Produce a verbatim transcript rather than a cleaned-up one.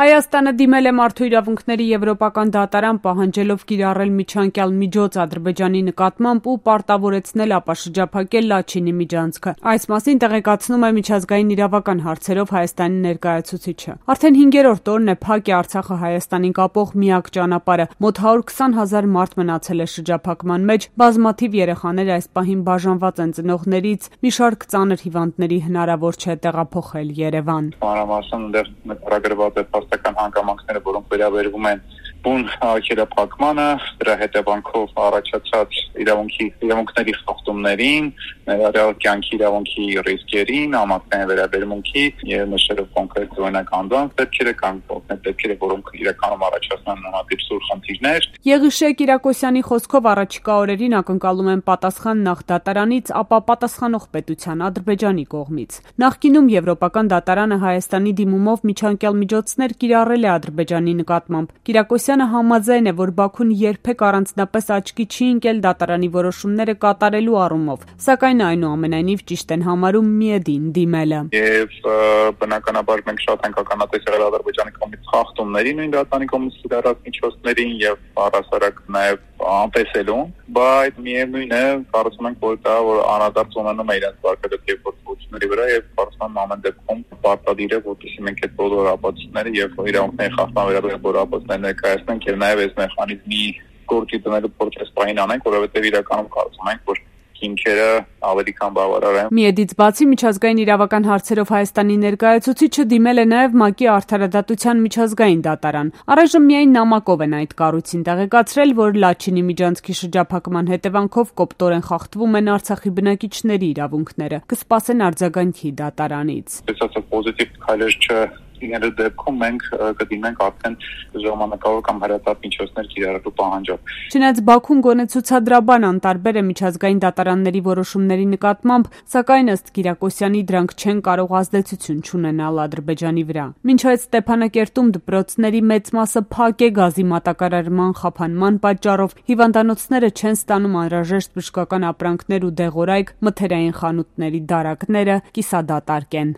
Հայաստանը դիմել է Մարդու իրավունքների եվրոպական դատարան պահանջելով կիրառել միջանկյալ միջոց Ադրբեջանի նկատմամբ ու պարտավորեցնել ապաշրջափակել Լաչինի միջանցքը։ Այս մասին տեղեկացնում է միջազգային իրավական հարցերով Հայաստանի ներկայացուցիչը։ Արդեն հինգերորդ օրն է փակ է Արցախը Հայաստանին կապող միակ ճանապարհը։ Մոտ հարյուր քսան հազար մարդ մնացել է շրջափակման մեջ, բազմաթիվ երեխաներ այս պահին բաժանված են ծնողներից, մի շարք ծանր հիվանդների հնարավոր չէ տեղափոխել Երևան։ Մանրամասն դեռ նկարագրված է փաստական հանգամանքները, որոնք վերաբերվում են բուն արգելափակմանը, դրա հետևանքով առաջացած իրավունքի իրավունքների խախտումներին, ներառյալ կյանքի իրավունքի ռիսկերին, ամուսնային վերաբերմունքի եւ նշելով կոնկրետ օրինակ անձանց դեպքերը կամ կոնկրետ դեպքերը, որոնք իրականում առաջացան նմանատիպ սուր խնդիրներ։ Եղիշե Կիրակոսյանի խոսքով առաջիկա օրերին ակնկալում են պատասխան նախ դատարանից, ապա պատասխանող պետության Ադրբեջանի կողմից։ Նախկինում Եվրոպական դատարանը Հայաստանի դիմումով միջանկյալ միջոցներ կիրառել է Ադրբեջանի նկատմամբ։ Կիրակոսյանը համաձայն է, որ Բաքուն երբեք առանձնապես աչքի չի ընկել դատարանի որոշումները կատարելու առումով, սակայն այնուամենայնիվ ճիշտ են համարում միեդին դիմելը։ Եվ բնականաբար մենք շատ ենք ականատես եղել Ադրբեջանի կողմից խախտումների, նույն դատարանի կողմից կիրառած միջոցներին եւ առհասարակ նաեւ անտեսելուն, բայց միևնույն է, կարծում ենք, որ դա որ անադարձ ունենում է իրենց վարկադեպ եւ գործողությունների վրա եւ կարծում ամեն դեպքում պարտադիր է, որպեսզի մենք այդ բոլոր ապացույցները եւ իրավունքների խախտման վերաբերյալ բոլոր ապացույցները ներկայացնենք եւ նաեւ այս մեխանիզմի գործի դնելու փորձը սպային անենք, որովհետեւ իրականում կարծում ենք, որ հիմքերը ավելի քան բավարար են։ Միեդից բացի միջազգային իրավական հարցերով Հայաստանի ներկայացուցիչը դիմել է նաև ՄԱԿ-ի արդարադատության միջազգային դատարան։ Առայժմ միայն նամակով են այդ կառույցին տեղեկացրել, որ Լաչինի միջանցքի շրջափակման հետևանքով կոպտորեն խախտվում են Արցախի բնակիչների իրավունքները։ Կսպասեն արձագանքի դատարանից։ Այսինքն պոզիտիվ քայլեր չէ ինելու դեպքում մենք կդիմենք արդեն ժամանակավոր կամ հրատապ միջոցներ կիրառելու պահանջով։ Չնայած Բաքուն գոնե ցուցադրաբան անտարբեր է միջազգային դատարանների որոշումների նկատմամբ, սակայն ըստ Կիրակոսյանի դրանք չեն կարող ազդեցություն չունենալ Ադրբեջանի վրա։ Մինչ այդ Ստեփանակերտում դպրոցների մեծ մասը փակ է գազի մատակարարման խափանման պատճառով, հիվանդանոցները չեն ստանում անհրաժեշտ բժշկական ապրանքներ ու դեղորայք, մթերային խանութների դարակները կիսադատարկ են։